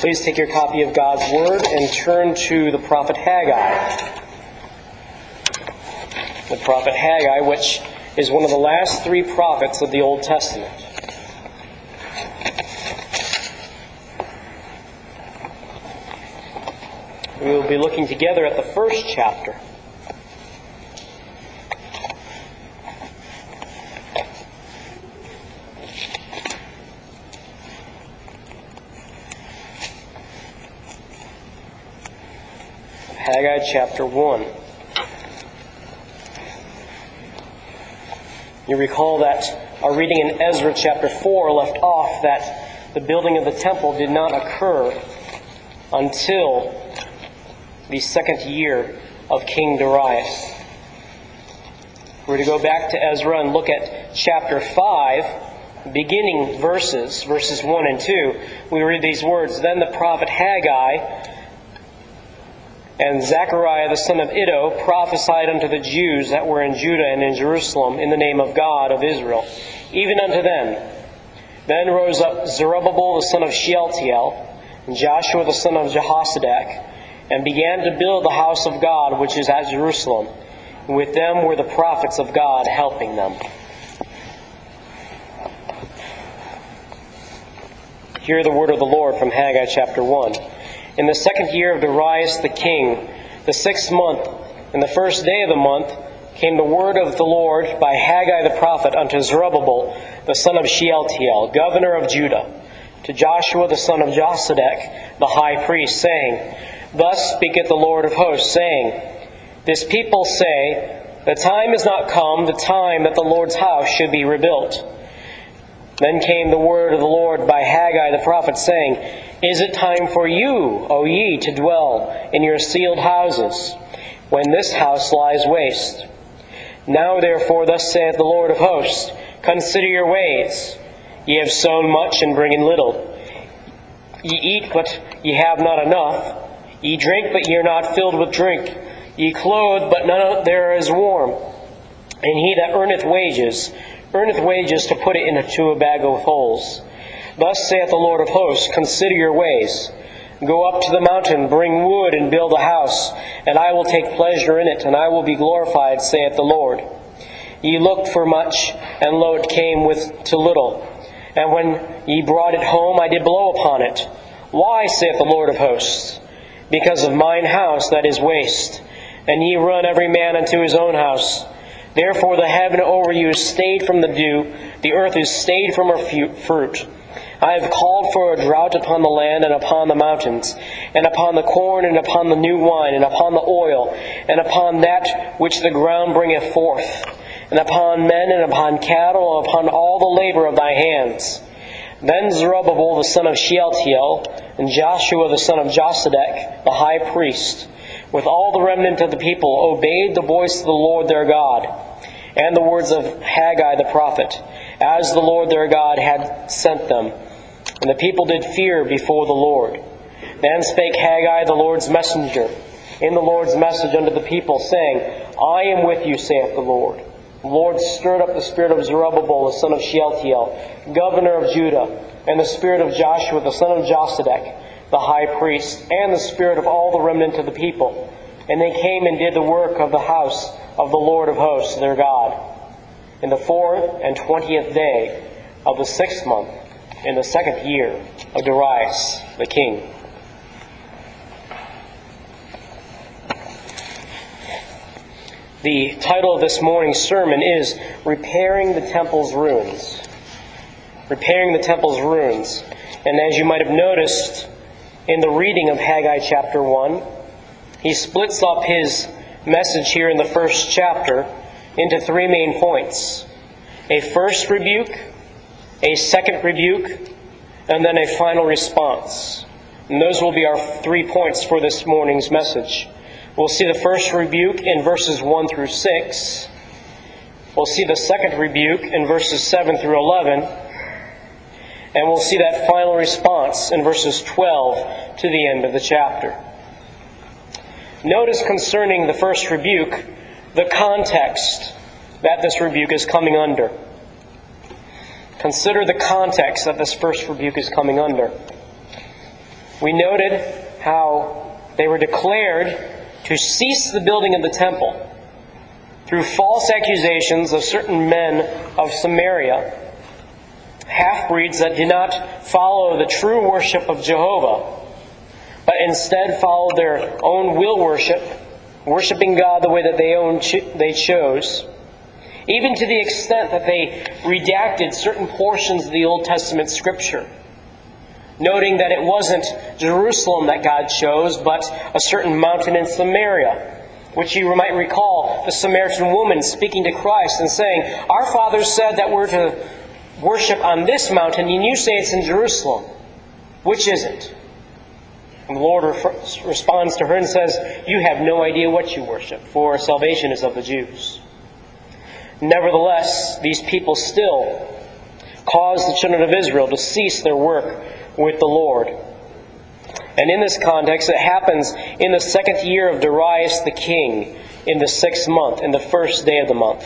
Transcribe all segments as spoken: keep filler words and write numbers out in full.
Please take your copy of God's Word and turn to the prophet Haggai. The prophet Haggai, which is one of the last three prophets of the Old Testament. We will be looking together at the first chapter. Haggai chapter one. You recall that our reading in Ezra chapter four left off that the building of the temple did not occur until the second year of King Darius. We're to go back to Ezra and look at chapter five, beginning verses, verses one and two. We read these words, "Then the prophet Haggai and Zechariah the son of Iddo prophesied unto the Jews that were in Judah and in Jerusalem in the name of God of Israel, even unto them. Then rose up Zerubbabel the son of Shealtiel, and Joshua the son of Jehozadak, and began to build the house of God which is at Jerusalem. And with them were the prophets of God helping them." Hear the word of the Lord from Haggai chapter one. "In the second year of Darius the king, the sixth month, in the first day of the month, came the word of the Lord by Haggai the prophet unto Zerubbabel the son of Shealtiel, governor of Judah, to Joshua the son of Josadak, the high priest, saying, Thus speaketh the Lord of hosts, saying, This people say, The time is not come, the time that the Lord's house should be rebuilt. Then came the word of the Lord by Haggai the prophet, saying, Is it time for you, O ye, to dwell in your sealed houses, when this house lies waste? Now therefore thus saith the Lord of hosts, Consider your ways. Ye have sown much and bring in little. Ye eat, but ye have not enough. Ye drink, but ye are not filled with drink. Ye clothe, but none there is warm. And he that earneth wages, earneth wages to put it into a bag of holes. Thus saith the Lord of hosts, Consider your ways. Go up to the mountain, bring wood, and build a house, and I will take pleasure in it, and I will be glorified, saith the Lord. Ye looked for much, and lo, it came with to little. And when ye brought it home, I did blow upon it. Why, saith the Lord of hosts? Because of mine house that is waste, and ye run every man unto his own house. Therefore the heaven over you is stayed from the dew, the earth is stayed from her fruit. I have called for a drought upon the land and upon the mountains, and upon the corn and upon the new wine, and upon the oil, and upon that which the ground bringeth forth, and upon men and upon cattle, and upon all the labor of thy hands. Then Zerubbabel the son of Shealtiel, and Joshua the son of Josadak, the high priest, with all the remnant of the people, obeyed the voice of the Lord their God, and the words of Haggai the prophet, as the Lord their God had sent them. And the people did fear before the Lord. Then spake Haggai the Lord's messenger, in the Lord's message unto the people, saying, I am with you, saith the Lord. The Lord stirred up the spirit of Zerubbabel the son of Shealtiel, governor of Judah, and the spirit of Joshua the son of Josadak, the high priest, and the spirit of all the remnant of the people. And they came and did the work of the house of the Lord of hosts, their God, in the fourth and twentieth day of the sixth month, in the second year of Darius the king. The title of this morning's sermon is Repairing the Temple's Ruins. Repairing the Temple's Ruins. And as you might have noticed in the reading of Haggai chapter one, he splits up his message here in the first chapter into three main points. A first rebuke, a second rebuke, and then a final response. And those will be our three points for this morning's message. We'll see the first rebuke in verses one through six. We'll see the second rebuke in verses seven through eleven. And we'll see that final response in verses twelve to the end of the chapter. Notice concerning the first rebuke, the context that this rebuke is coming under. Consider the context that this first rebuke is coming under. We noted how they were declared to cease the building of the temple through false accusations of certain men of Samaria, half-breeds that did not follow the true worship of Jehovah, but instead followed their own will worship, worshiping God the way that they own cho- they chose, even to the extent that they redacted certain portions of the Old Testament Scripture, noting that it wasn't Jerusalem that God chose, but a certain mountain in Samaria, which you might recall the Samaritan woman speaking to Christ and saying, "Our fathers said that we're to worship on this mountain, and you say it's in Jerusalem. Which is it?" And the Lord re- responds to her and says, "You have no idea what you worship, for salvation is of the Jews." Nevertheless, these people still caused the children of Israel to cease their work with the Lord. And in this context, it happens in the second year of Darius the king, in the sixth month, in the first day of the month.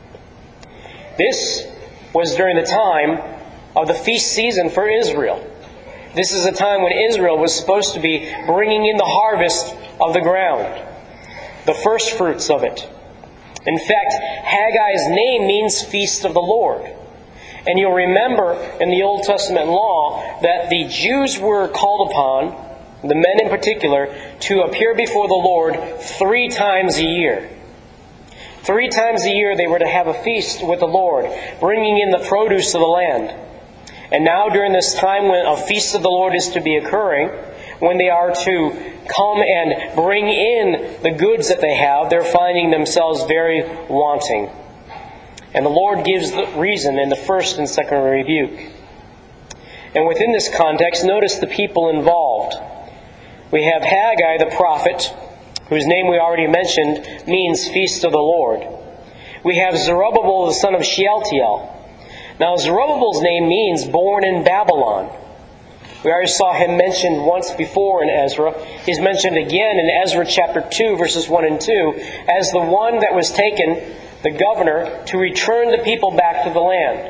This was during the time of the feast season for Israel. This is a time when Israel was supposed to be bringing in the harvest of the ground, the first fruits of it. In fact, Haggai's name means Feast of the Lord. And you'll remember in the Old Testament law that the Jews were called upon, the men in particular, to appear before the Lord three times a year. Three times a year they were to have a feast with the Lord, bringing in the produce of the land. And now during this time when a feast of the Lord is to be occurring, when they are to come and bring in the goods that they have, they're finding themselves very wanting. And the Lord gives the reason in the first and second rebuke. And within this context, notice the people involved. We have Haggai the prophet, whose name we already mentioned means Feast of the Lord. We have Zerubbabel the son of Shealtiel. Now Zerubbabel's name means born in Babylon. We already saw him mentioned once before in Ezra. He's mentioned again in Ezra chapter two, verses one and two, as the one that was taken, the governor, to return the people back to the land.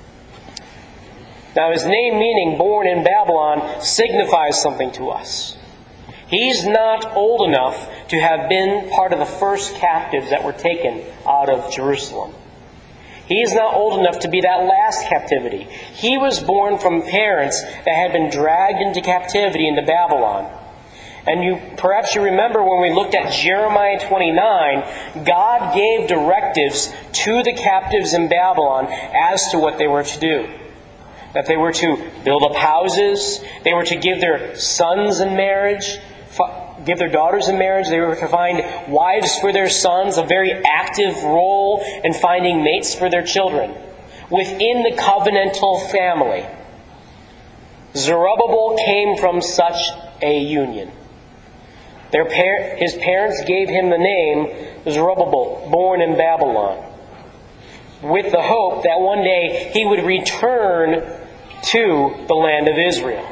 Now his name meaning born in Babylon signifies something to us. He's not old enough to have been part of the first captives that were taken out of Jerusalem. He is not old enough to be that last captivity. He was born from parents that had been dragged into captivity into Babylon. And you perhaps you remember when we looked at Jeremiah twenty-nine, God gave directives to the captives in Babylon as to what they were to do. That they were to build up houses, they were to give their sons in marriage, give their daughters in marriage, they were to find wives for their sons, a very active role in finding mates for their children within the covenantal family. Zerubbabel came from such a union. Their par- his parents gave him the name Zerubbabel, born in Babylon, with the hope that one day he would return to the land of Israel.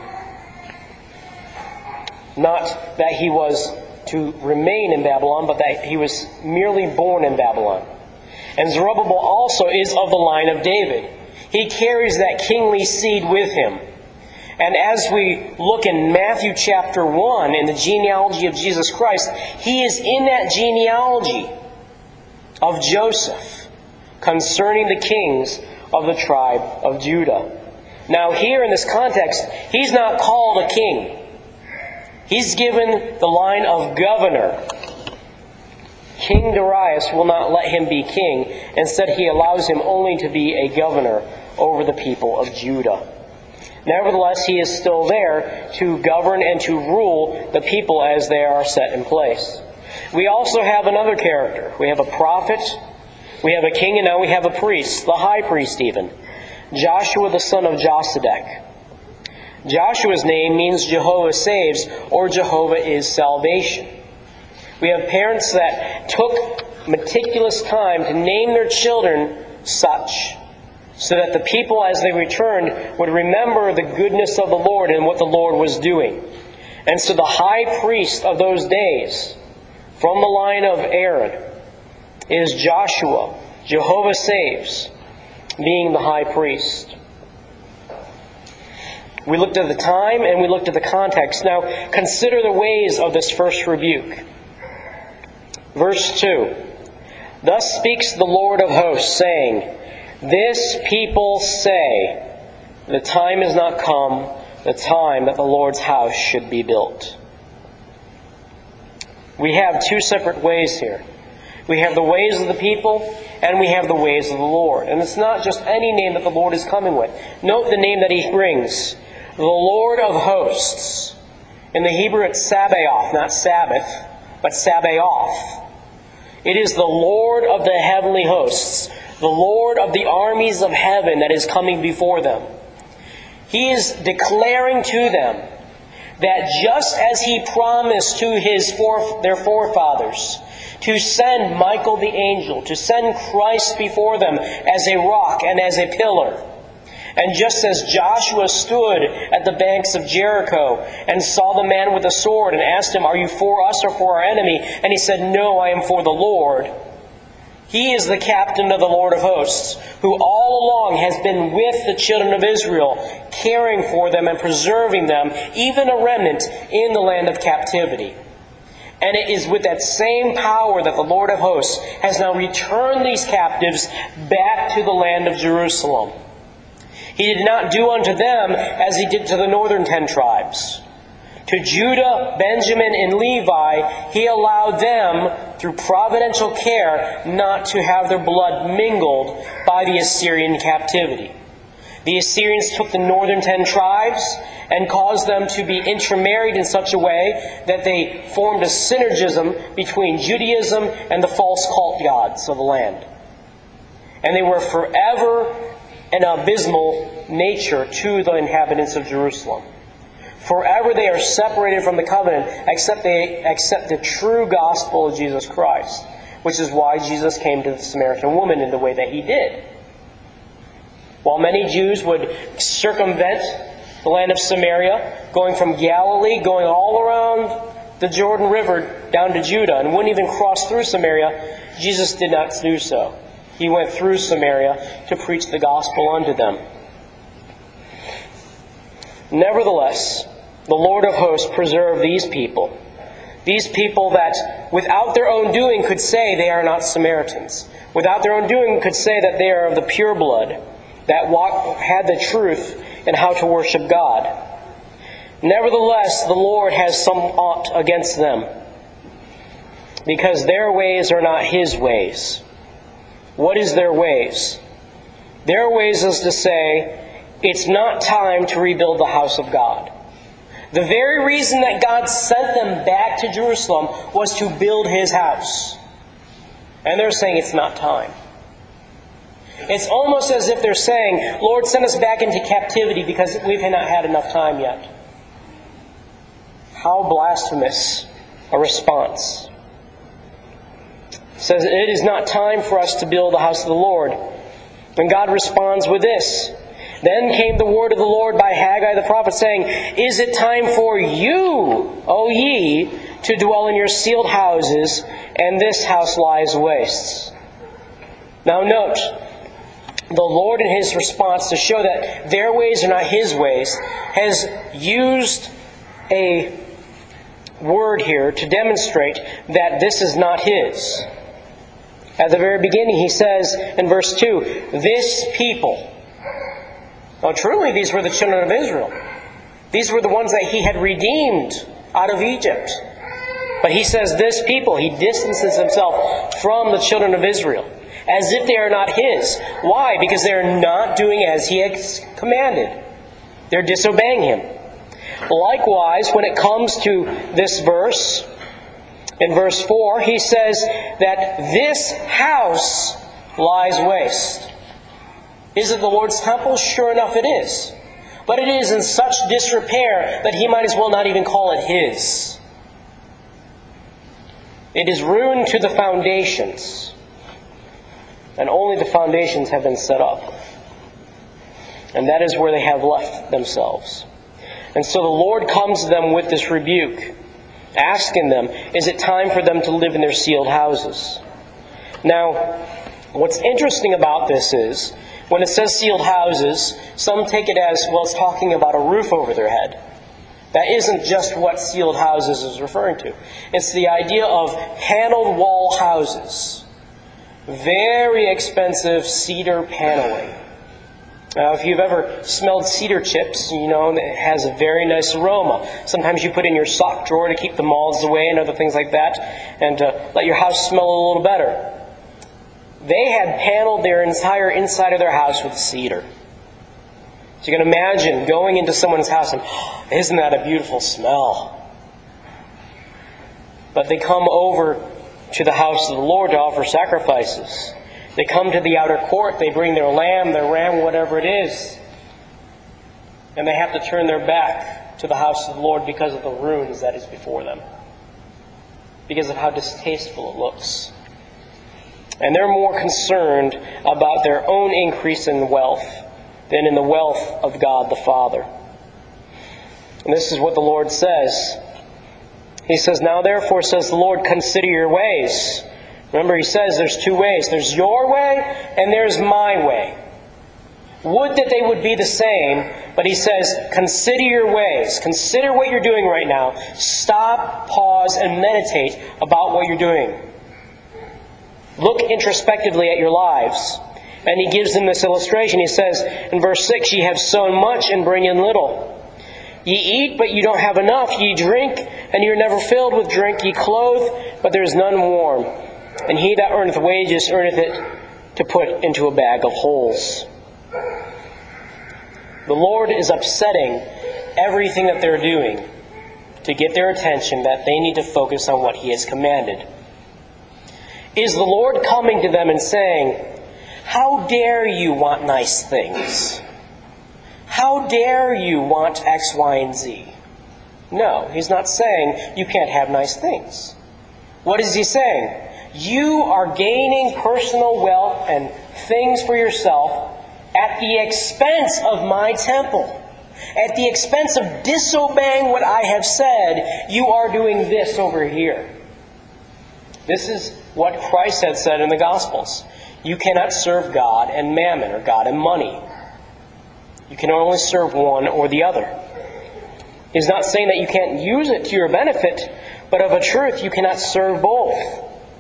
Not that he was to remain in Babylon, but that he was merely born in Babylon. And Zerubbabel also is of the line of David. He carries that kingly seed with him. And as we look in Matthew chapter one, in the genealogy of Jesus Christ, he is in that genealogy of Joseph concerning the kings of the tribe of Judah. Now here in this context, he's not called a king. He's given the line of governor. King Darius will not let him be king. Instead, he allows him only to be a governor over the people of Judah. Nevertheless, he is still there to govern and to rule the people as they are set in place. We also have another character. We have a prophet, we have a king, and now we have a priest, the high priest even. Joshua the son of Josedek. Joshua's name means Jehovah saves, or Jehovah is salvation. We have parents that took meticulous time to name their children such, so that the people as they returned would remember the goodness of the Lord and what the Lord was doing. And so the high priest of those days, from the line of Aaron, is Joshua, Jehovah saves, being the high priest. We looked at the time and we looked at the context. Now, consider the ways of this first rebuke. Verse two. Thus speaks the Lord of hosts, saying, This people say, the time is not come, the time that the Lord's house should be built. We have two separate ways here. We have the ways of the people, and we have the ways of the Lord. And it's not just any name that the Lord is coming with. Note the name that He brings. The Lord of hosts. In the Hebrew it's Sabaoth, not Sabbath, but Sabaoth. It is the Lord of the heavenly hosts, the Lord of the armies of heaven that is coming before them. He is declaring to them that just as He promised to his fore, their forefathers to send Michael the angel, to send Christ before them as a rock and as a pillar, and just as Joshua stood at the banks of Jericho and saw the man with a sword and asked him, Are you for us or for our enemy? And he said, No, I am for the Lord. He is the captain of the Lord of hosts, who all along has been with the children of Israel, caring for them and preserving them, even a remnant in the land of captivity. And it is with that same power that the Lord of hosts has now returned these captives back to the land of Jerusalem. He did not do unto them as He did to the northern ten tribes. To Judah, Benjamin, and Levi, He allowed them, through providential care, not to have their blood mingled by the Assyrian captivity. The Assyrians took the northern ten tribes and caused them to be intermarried in such a way that they formed a synergism between Judaism and the false cult gods of the land. And they were forever an abysmal nature to the inhabitants of Jerusalem. Forever they are separated from the covenant, except they accept the true gospel of Jesus Christ, which is why Jesus came to the Samaritan woman in the way that He did. While many Jews would circumvent the land of Samaria, going from Galilee, going all around the Jordan River down to Judah, and wouldn't even cross through Samaria, Jesus did not do so. He went through Samaria to preach the gospel unto them. Nevertheless, the Lord of hosts preserved these people. These people that, without their own doing, could say they are not Samaritans. Without their own doing, could say that they are of the pure blood, that walk, had the truth in how to worship God. Nevertheless, the Lord has some aught against them, because their ways are not His ways. What is their ways? Their ways is to say, it's not time to rebuild the house of God. The very reason that God sent them back to Jerusalem was to build His house. And they're saying it's not time. It's almost as if they're saying, Lord, send us back into captivity because we've not had enough time yet. How blasphemous a response. It says, it is not time for us to build the house of the Lord. And God responds with this. Then came the word of the Lord by Haggai the prophet, saying, Is it time for you, O ye, to dwell in your sealed houses, and this house lies waste? Now note, the Lord in His response to show that their ways are not His ways, has used a word here to demonstrate that this is not His. At the very beginning, He says in verse two, This people. Now truly, these were the children of Israel. These were the ones that He had redeemed out of Egypt. But He says, this people. He distances Himself from the children of Israel, as if they are not His. Why? Because they are not doing as He has commanded. They're disobeying Him. Likewise, when it comes to this verse, in verse four, He says that this house lies waste. Is it the Lord's temple? Sure enough it is. But it is in such disrepair that He might as well not even call it His. It is ruined to the foundations. And only the foundations have been set up. And that is where they have left themselves. And so the Lord comes to them with this rebuke, asking them, is it time for them to live in their sealed houses? Now, what's interesting about this is, When it says sealed houses, some take it as, well, it's talking about a roof over their head. That isn't just what sealed houses is referring to. It's the idea of paneled wall houses. Very expensive cedar paneling. Now, if you've ever smelled cedar chips, you know it has a very nice aroma. Sometimes you put in your sock drawer to keep the moths away and other things like that, and to let your house smell a little better. They had paneled their entire inside of their house with cedar. So you can imagine going into someone's house and, oh, isn't that a beautiful smell? But they come over to the house of the Lord to offer sacrifices. They come to the outer court, they bring their lamb, their ram, whatever it is. And they have to turn their back to the house of the Lord because of the ruins that is before them. Because of how distasteful it looks. And they're more concerned about their own increase in wealth than in the wealth of God the Father. And this is what the Lord says. He says, "Now therefore, says the Lord, consider your ways." Remember, he says there's two ways. There's your way and there's my way. Would that they would be the same, but he says, consider your ways. Consider what you're doing right now. Stop, pause, and meditate about what you're doing. Look introspectively at your lives. And he gives them this illustration. He says in verse six, "Ye have sown much and bring in little. Ye eat, but ye don't have enough. Ye drink, and you're never filled with drink. Ye clothe, but there is none warm. And he that earneth wages earneth it to put into a bag of holes." The Lord is upsetting everything that they're doing to get their attention that they need to focus on what he has commanded. Is the Lord coming to them and saying, "How dare you want nice things? How dare you want X, Y, and Z?" No, he's not saying you can't have nice things. What is he saying? You are gaining personal wealth and things for yourself at the expense of my temple. At the expense of disobeying what I have said, you are doing this over here. This is what Christ had said in the Gospels. You cannot serve God and mammon, or God and money. You can only serve one or the other. He's not saying that you can't use it to your benefit, but of a truth, you cannot serve both.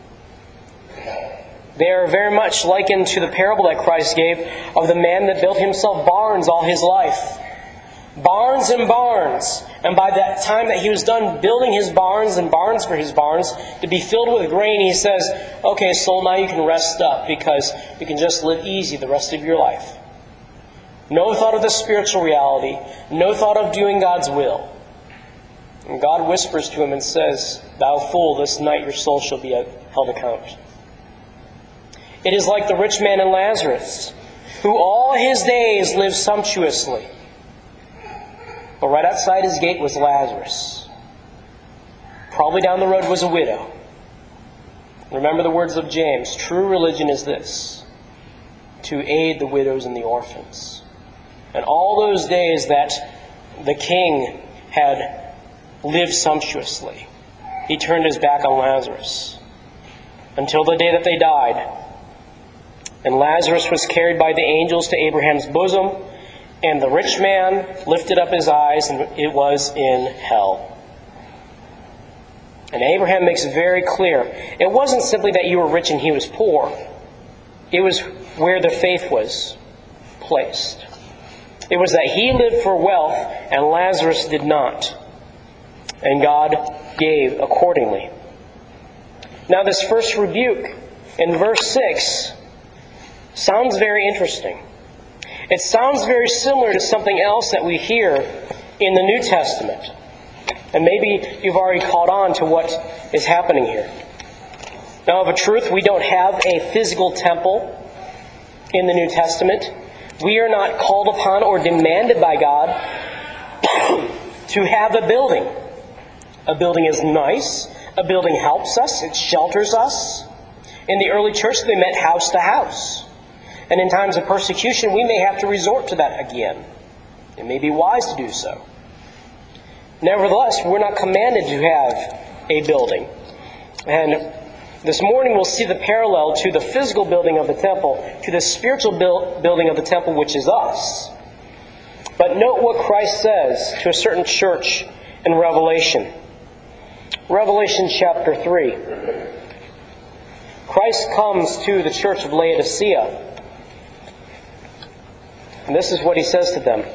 They are very much likened to the parable that Christ gave of the man that built himself barns all his life. Barns and barns. And by that time that he was done building his barns and barns for his barns to be filled with grain, he says, "Okay, soul, now you can rest up because you can just live easy the rest of your life." No thought of the spiritual reality. No thought of doing God's will. And God whispers to him and says, "Thou fool, this night your soul shall be held account." It is like the rich man and Lazarus, who all his days lived sumptuously. But right outside his gate was Lazarus. Probably down the road was a widow. Remember the words of James, true religion is this, to aid the widows and the orphans. And all those days that the king had lived sumptuously, he turned his back on Lazarus until the day that they died. And Lazarus was carried by the angels to Abraham's bosom, and the rich man lifted up his eyes, and it was in hell. And Abraham makes it very clear, it wasn't simply that you were rich and he was poor. It was where the faith was placed. It was that he lived for wealth and Lazarus did not. And God gave accordingly. Now this first rebuke in verse six sounds very interesting. It sounds very similar to something else that we hear in the New Testament. And maybe you've already caught on to what is happening here. Now, of a truth, we don't have a physical temple in the New Testament. We are not called upon or demanded by God to have a building. A building is nice. A building helps us. It shelters us. In the early church, they met house to house. And in times of persecution, we may have to resort to that again. It may be wise to do so. Nevertheless, we're not commanded to have a building. And This morning we'll see the parallel to the physical building of the temple, to the spiritual build, building of the temple, which is us. But note what Christ says to a certain church in Revelation. Revelation chapter three. Christ comes to the church of Laodicea. And this is what he says to them.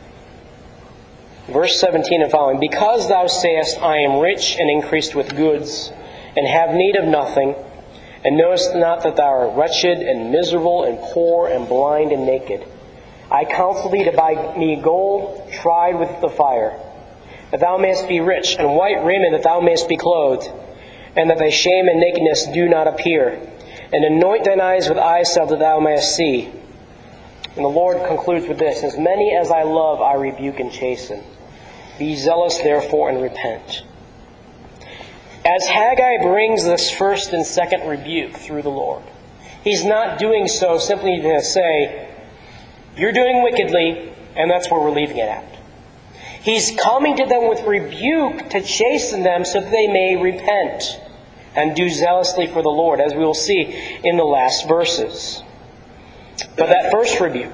Verse seventeen and following. Because thou sayest, I am rich and increased with goods, and have need of nothing, and knowest not that thou art wretched and miserable and poor and blind and naked. I counsel thee to buy me gold tried with the fire, that thou mayest be rich, and white raiment that thou mayest be clothed, and that thy shame and nakedness do not appear. And anoint thine eyes with eye salve that thou mayest see. And the Lord concludes with this, As many as I love I rebuke and chasten. Be zealous therefore and repent. As Haggai brings this first and second rebuke through the Lord, he's not doing so simply to say, you're doing wickedly, and that's where we're leaving it at. He's coming to them with rebuke to chasten them so that they may repent and do zealously for the Lord, as we will see in the last verses. But that first rebuke,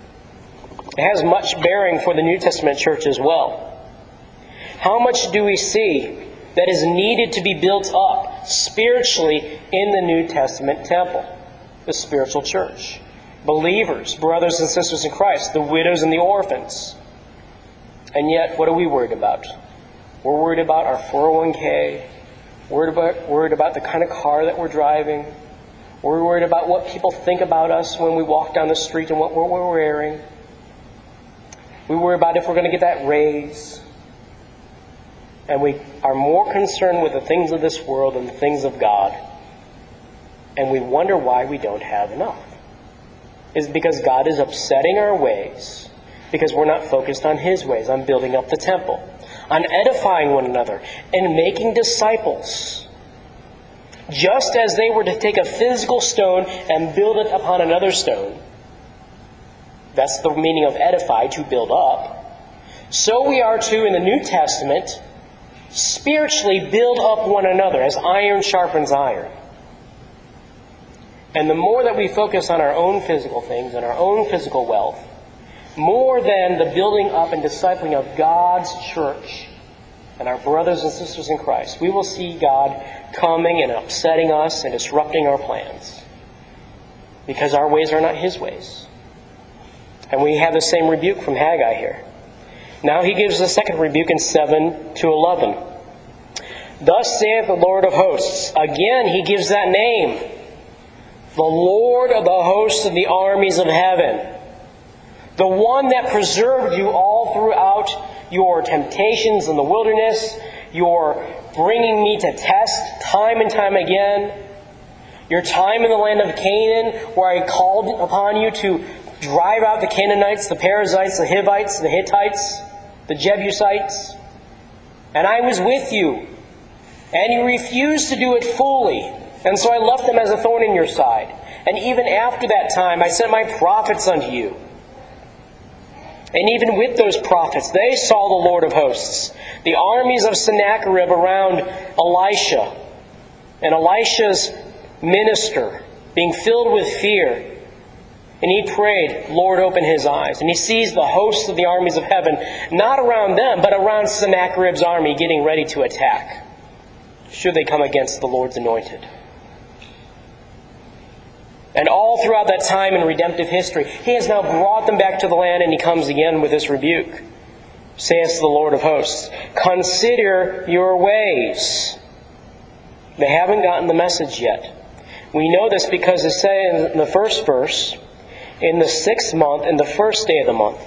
it has much bearing for the New Testament church as well. How much do we see that is needed to be built up spiritually in the New Testament temple, the spiritual church? Believers, brothers and sisters in Christ, the widows and the orphans. And yet, what are we worried about? We're worried about our four oh one k, worried about, worried about the kind of car that we're driving, we're worried about what people think about us when we walk down the street and what we're wearing. We worry about if we're going to get that raise. And we are more concerned with the things of this world than the things of God. And we wonder why we don't have enough. Is it because God is upsetting our ways? Because we're not focused on His ways, on building up the temple, on edifying one another, and making disciples. Just as they were to take a physical stone and build it upon another stone. That's the meaning of edify, to build up. So we are to, in the New Testament, spiritually build up one another as iron sharpens iron. And the more that we focus on our own physical things and our own physical wealth, more than the building up and discipling of God's church and our brothers and sisters in Christ, we will see God coming and upsetting us and disrupting our plans. Because our ways are not His ways. And we have the same rebuke from Haggai here. Now he gives the second rebuke in seven to eleven. Thus saith the Lord of hosts. Again, he gives that name. The Lord of the hosts of the armies of heaven. The one that preserved you all throughout your temptations in the wilderness, your bringing me to test time and time again, your time in the land of Canaan, where I called upon you to drive out the Canaanites, the Perizzites, the Hivites, the Hittites, the Jebusites. And I was with you. And you refused to do it fully. And so I left them as a thorn in your side. And even after that time, I sent my prophets unto you. And even with those prophets, they saw the Lord of hosts, the armies of Sennacherib around Elisha, and Elisha's minister being filled with fear. And he prayed, Lord, open his eyes. And he sees the hosts of the armies of heaven, not around them, but around Sennacherib's army getting ready to attack, should they come against the Lord's anointed. And all throughout that time in redemptive history, He has now brought them back to the land, and He comes again with this rebuke. Saith the Lord of hosts, consider your ways. They haven't gotten the message yet. We know this because it says in the first verse, in the sixth month, in the first day of the month.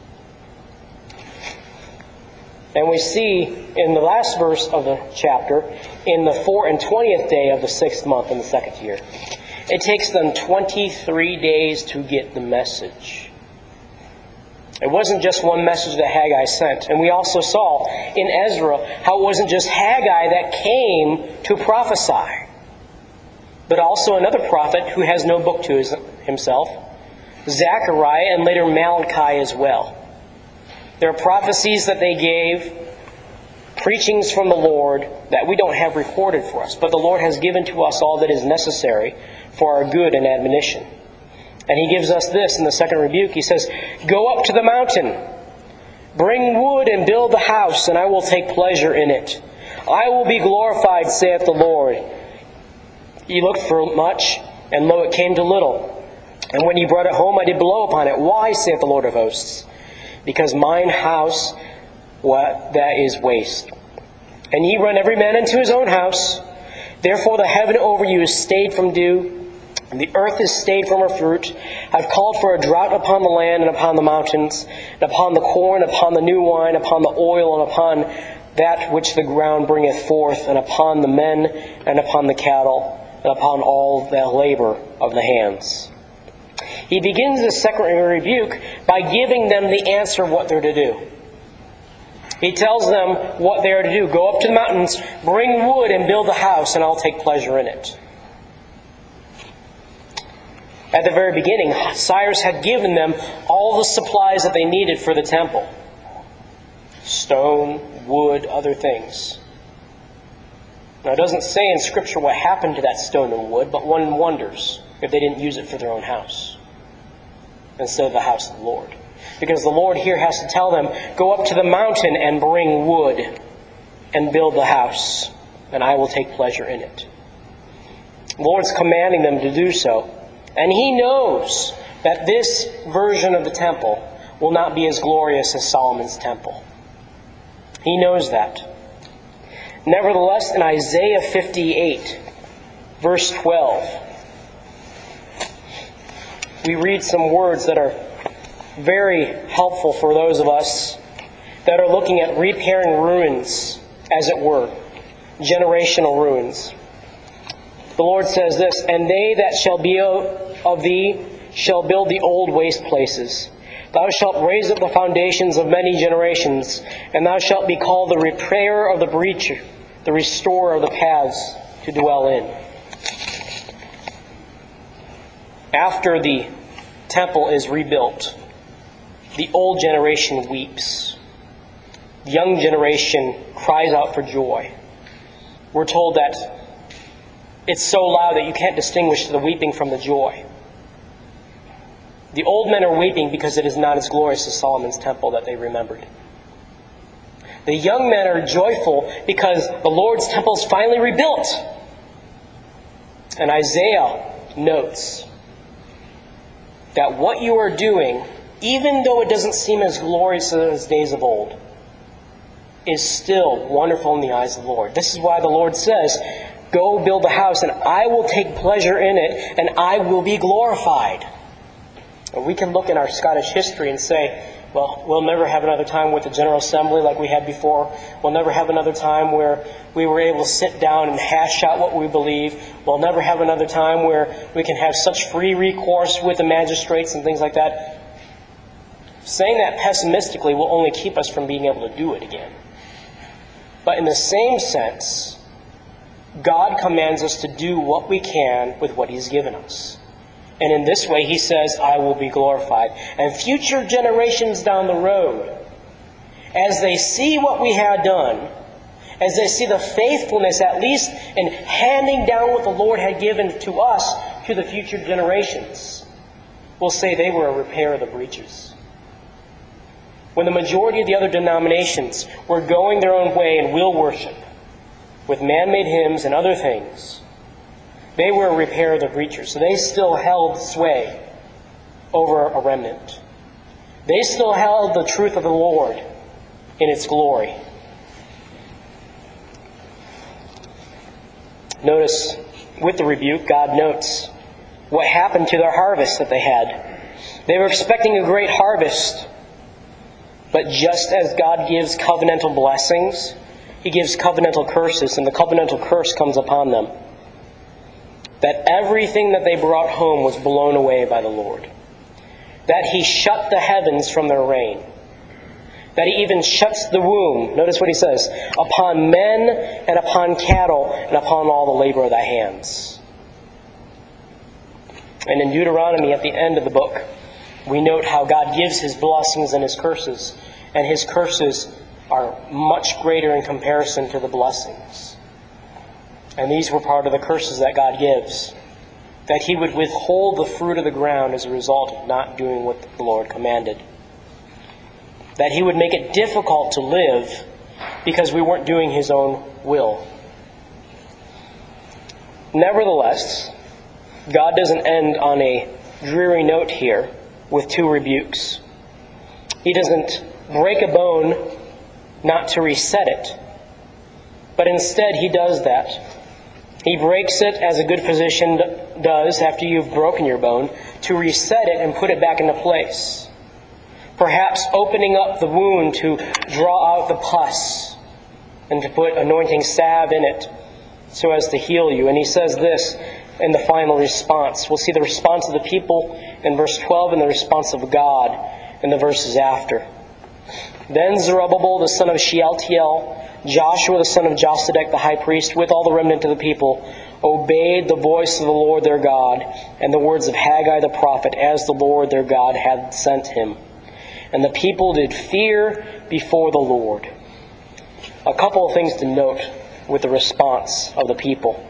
And we see in the last verse of the chapter, in the four and twentieth day of the sixth month in the second year. It takes them twenty-three days to get the message. It wasn't just one message that Haggai sent. And we also saw in Ezra how it wasn't just Haggai that came to prophesy, but also another prophet who has no book to his, himself, Zechariah, and later Malachi as well. There are prophecies that they gave preachings from the Lord that we don't have recorded for us, but the Lord has given to us all that is necessary for our good and admonition. And he gives us this in the second rebuke. He says, "Go up to the mountain, bring wood and build the house, and I will take pleasure in it. I will be glorified, saith the Lord. Ye looked for much, and lo, it came to little. And when ye brought it home, I did blow upon it. Why, saith the Lord of hosts? Because mine house what that is waste. And ye run every man into his own house. Therefore the heaven over you is stayed from dew, and the earth is stayed from her fruit. I've called for a drought upon the land and upon the mountains, and upon the corn, upon the new wine, upon the oil, and upon that which the ground bringeth forth, and upon the men, and upon the cattle, and upon all the labor of the hands." He begins this second rebuke by giving them the answer of what they're to do. He tells them what they are to do. Go up to the mountains, bring wood, and build a house, and I'll take pleasure in it. At the very beginning, Cyrus had given them all the supplies that they needed for the temple. Stone, wood, other things. Now, it doesn't say in Scripture what happened to that stone and wood, but one wonders if they didn't use it for their own house instead of the house of the Lord. Because the Lord here has to tell them, go up to the mountain and bring wood and build the house, and I will take pleasure in it. The Lord's commanding them to do so. And He knows that this version of the temple will not be as glorious as Solomon's temple. He knows that. Nevertheless, in Isaiah fifty-eight, verse twelve, we read some words that are very helpful for those of us that are looking at repairing ruins, as it were, generational ruins. The Lord says this, "And they that shall be of thee shall build the old waste places. Thou shalt raise up the foundations of many generations, and thou shalt be called the repairer of the breach, the restorer of the paths to dwell in." After the temple is rebuilt, the old generation weeps. The young generation cries out for joy. We're told that it's so loud that you can't distinguish the weeping from the joy. The old men are weeping because it is not as glorious as Solomon's temple that they remembered. The young men are joyful because the Lord's temple is finally rebuilt. And Isaiah notes that what you are doing, even though it doesn't seem as glorious as days of old, is still wonderful in the eyes of the Lord. This is why the Lord says, "Go build a house, and I will take pleasure in it, and I will be glorified." And we can look in our Scottish history and say, well, we'll never have another time with the General Assembly like we had before. We'll never have another time where we were able to sit down and hash out what we believe. We'll never have another time where we can have such free recourse with the magistrates and things like that. Saying that pessimistically will only keep us from being able to do it again. But in the same sense, God commands us to do what we can with what He's given us. And in this way, He says, "I will be glorified." And future generations down the road, as they see what we had done, as they see the faithfulness, at least in handing down what the Lord had given to us to the future generations, will say they were a repair of the breaches. When the majority of the other denominations were going their own way in will worship, with man-made hymns and other things, they were a repair of the breaches. So they still held sway over a remnant. They still held the truth of the Lord in its glory. Notice, with the rebuke, God notes what happened to their harvest that they had. They were expecting a great harvest. But just as God gives covenantal blessings, He gives covenantal curses, and the covenantal curse comes upon them. That everything that they brought home was blown away by the Lord. That He shut the heavens from their rain. That He even shuts the womb, notice what He says, upon men and upon cattle and upon all the labor of thy hands. And in Deuteronomy, at the end of the book, we note how God gives His blessings and His curses. And His curses are much greater in comparison to the blessings. And these were part of the curses that God gives, that He would withhold the fruit of the ground as a result of not doing what the Lord commanded. That He would make it difficult to live because we weren't doing His own will. Nevertheless, God doesn't end on a dreary note here with two rebukes. He doesn't break a bone not to reset it, but instead He does that. He breaks it as a good physician does after you've broken your bone, to reset it and put it back into place. Perhaps opening up the wound to draw out the pus and to put anointing salve in it so as to heal you. And He says this in the final response. We'll see the response of the people in verse twelve and the response of God in the verses after. Then Zerubbabel the son of Shealtiel, Joshua the son of Josedek the high priest, with all the remnant of the people, obeyed the voice of the Lord their God and the words of Haggai the prophet, as the Lord their God had sent him. And the people did fear before the Lord. A couple of things to note with the response of the people.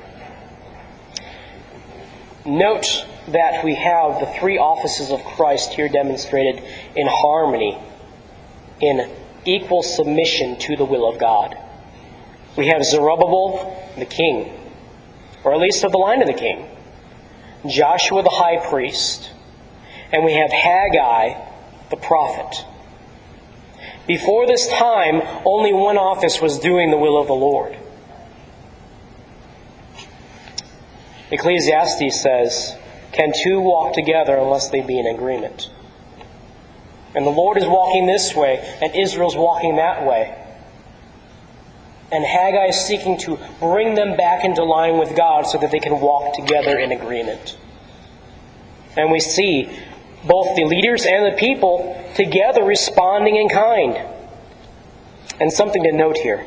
Note that we have the three offices of Christ here demonstrated in harmony, in equal submission to the will of God. We have Zerubbabel, the king, or at least of the line of the king, Joshua the high priest, and we have Haggai the prophet. Before this time, only one office was doing the will of the Lord. Ecclesiastes says, "Can two walk together unless they be in agreement?" And the Lord is walking this way, and Israel's walking that way. And Haggai is seeking to bring them back into line with God so that they can walk together in agreement. And we see both the leaders and the people together responding in kind. And something to note here.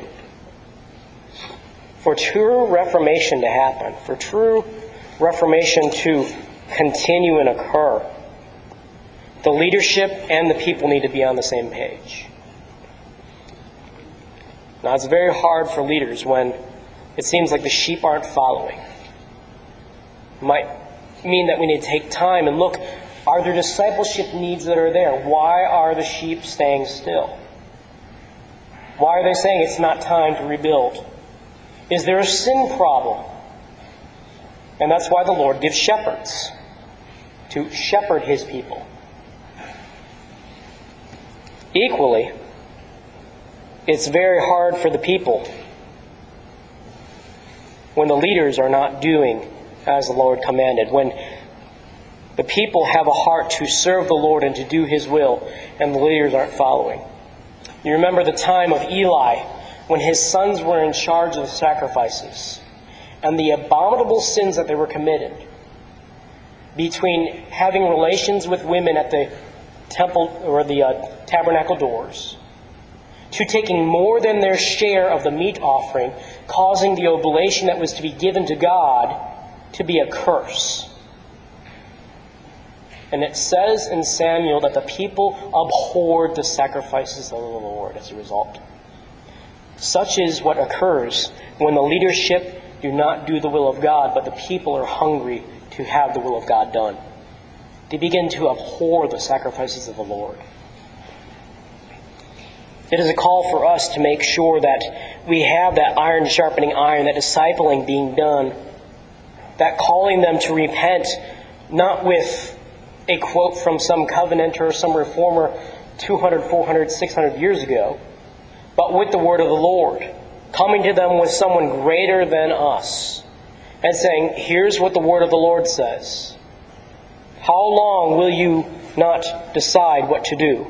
For true reformation to happen, for true reformation to continue and occur, the leadership and the people need to be on the same page. Now, it's very hard for leaders when it seems like the sheep aren't following. It might mean that we need to take time and look, are there discipleship needs that are there? Why are the sheep staying still? Why are they saying it's not time to rebuild? Is there a sin problem? And that's why the Lord gives shepherds, to shepherd His people. Equally, it's very hard for the people when the leaders are not doing as the Lord commanded, when the people have a heart to serve the Lord and to do His will, and the leaders aren't following. You remember the time of Eli, when his sons were in charge of the sacrifices, and the abominable sins that they were committed, between having relations with women at the temple or the uh, tabernacle doors, to taking more than their share of the meat offering, causing the oblation that was to be given to God to be a curse. And it says in Samuel that the people abhorred the sacrifices of the Lord as a result. Such is what occurs when the leadership do not do the will of God, but the people are hungry to have the will of God done. They begin to abhor the sacrifices of the Lord. It is a call for us to make sure that we have that iron sharpening iron, that discipling being done, that calling them to repent, not with a quote from some covenanter or some reformer two hundred, four hundred, six hundred years ago, but with the word of the Lord, coming to them with someone greater than us and saying, here's what the word of the Lord says. How long will you not decide what to do?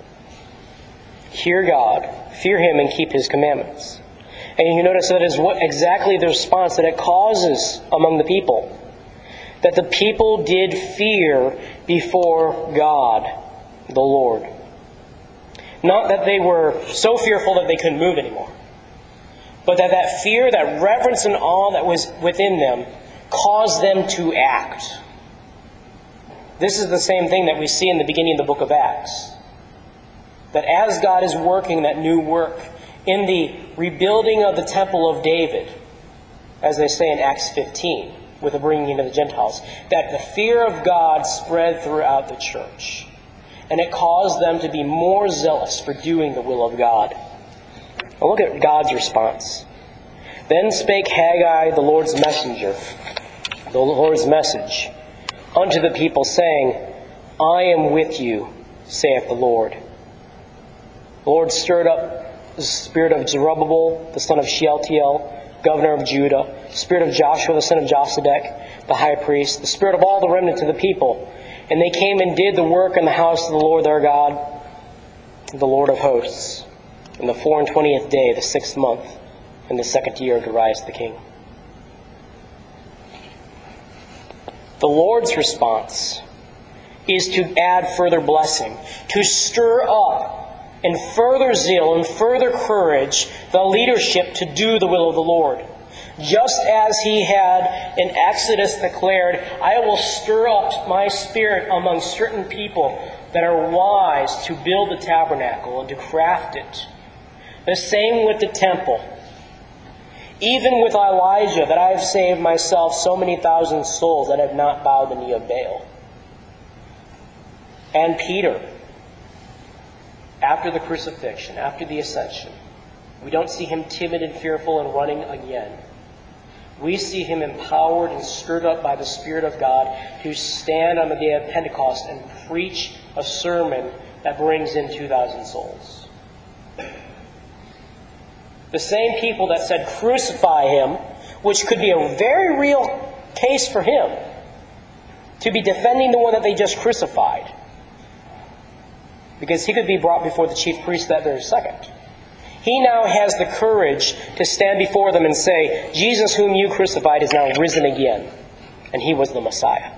Hear God, fear Him, and keep His commandments. And you notice that is what exactly the response that it causes among the people. That the people did fear before God, the Lord. Not that they were so fearful that they couldn't move anymore, but that that fear, that reverence and awe that was within them caused them to act. This is the same thing that we see in the beginning of the book of Acts. that as God is working that new work in the rebuilding of the temple of David, as they say in Acts fifteen, with the bringing in of the Gentiles, that the fear of God spread throughout the church. And it caused them to be more zealous for doing the will of God. Now look at God's response. Then spake Haggai, the Lord's messenger, the Lord's message, unto the people, saying, I am with you, saith the Lord. The Lord stirred up the spirit of Zerubbabel, the son of Shealtiel, governor of Judah, the spirit of Joshua, the son of Josedek, the high priest, the spirit of all the remnant of the people. And they came and did the work in the house of the Lord their God, the Lord of hosts, in the four and twentieth day, the sixth month, in the second year of Darius the king. The Lord's response is to add further blessing, to stir up and further zeal and further courage the leadership to do the will of the Lord. Just as he had in Exodus declared, I will stir up my spirit among certain people that are wise to build the tabernacle and to craft it. The same with the temple. Even with Elijah, that I have saved myself so many thousand souls that have not bowed the knee of Baal. And Peter, after the crucifixion, after the ascension, we don't see him timid and fearful and running again. We see him empowered and stirred up by the Spirit of God to stand on the day of Pentecost and preach a sermon that brings in two thousand souls. The same people that said, crucify him, which could be a very real case for him, to be defending the one that they just crucified. Because he could be brought before the chief priest that very second. He now has the courage to stand before them and say, Jesus whom you crucified is now risen again. And he was the Messiah.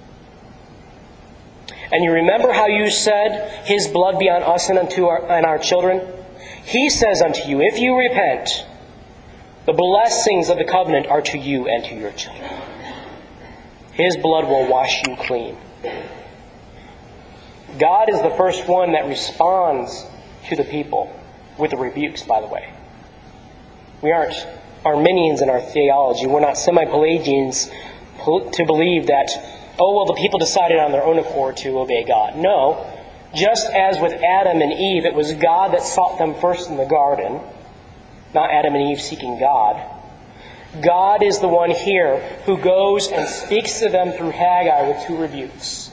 And you remember how you said, his blood be on us and unto our, and our children? He says unto you, if you repent, the blessings of the covenant are to you and to your children. His blood will wash you clean. God is the first one that responds to the people with the rebukes, by the way. We aren't Arminians in our theology. We're not semi-Pelagians to believe that, oh, well, the people decided on their own accord to obey God. No. Just as with Adam and Eve, it was God that sought them first in the garden, not Adam and Eve seeking God. God is the one here who goes and speaks to them through Haggai with two rebukes.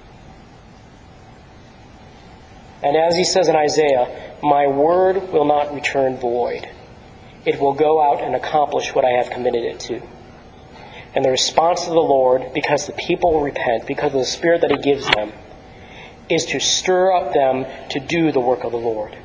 And as he says in Isaiah, my word will not return void. It will go out and accomplish what I have committed it to. And the response of the Lord, because the people repent, because of the Spirit that he gives them, is to stir up them to do the work of the Lord.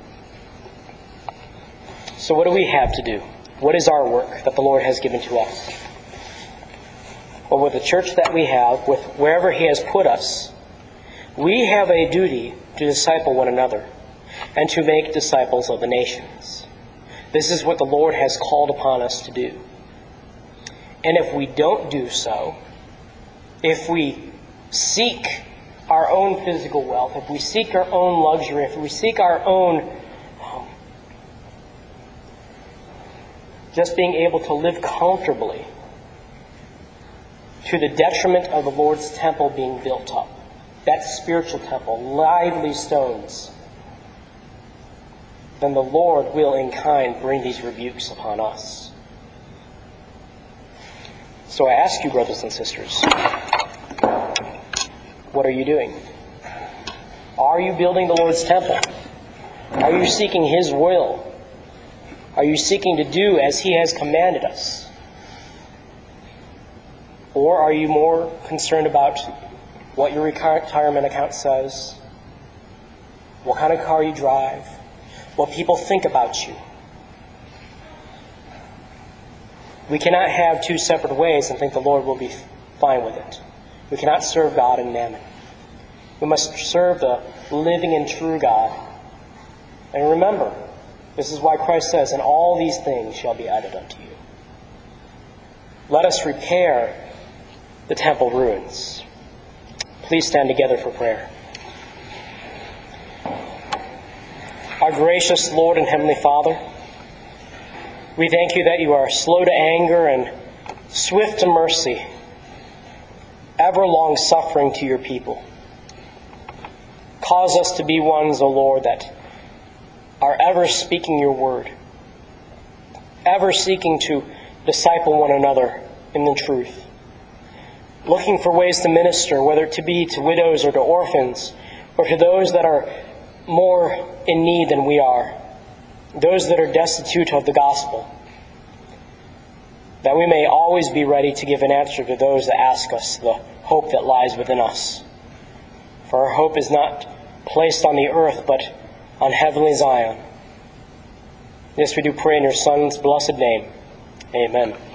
So what do we have to do? What is our work that the Lord has given to us? Well, with the church that we have, with wherever he has put us, we have a duty to disciple one another and to make disciples of the nations. This is what the Lord has called upon us to do. And if we don't do so, if we seek our own physical wealth, if we seek our own luxury, if we seek our own um, just being able to live comfortably to the detriment of the Lord's temple being built up, that spiritual temple, lively stones, then the Lord will in kind bring these rebukes upon us. So I ask you, brothers and sisters, what are you doing? Are you building the Lord's temple? Are you seeking his will? Are you seeking to do as he has commanded us? Or are you more concerned about what your retirement account says, what kind of car you drive, what people think about you? We cannot have two separate ways and think the Lord will be fine with it. We cannot serve God and mammon. We must serve the living and true God. And remember, this is why Christ says, and all these things shall be added unto you. Let us repair the temple ruins. Please stand together for prayer. Our gracious Lord and Heavenly Father, we thank you that you are slow to anger and swift to mercy, ever long-suffering to your people. Cause us to be ones, O Lord, that are ever speaking your word, ever seeking to disciple one another in the truth, looking for ways to minister, whether it to be to widows or to orphans, or to those that are more in need than we are, those that are destitute of the gospel, that we may always be ready to give an answer to those that ask us the hope that lies within us. For our hope is not placed on the earth, but on heavenly Zion. This we do pray in your Son's blessed name. Amen.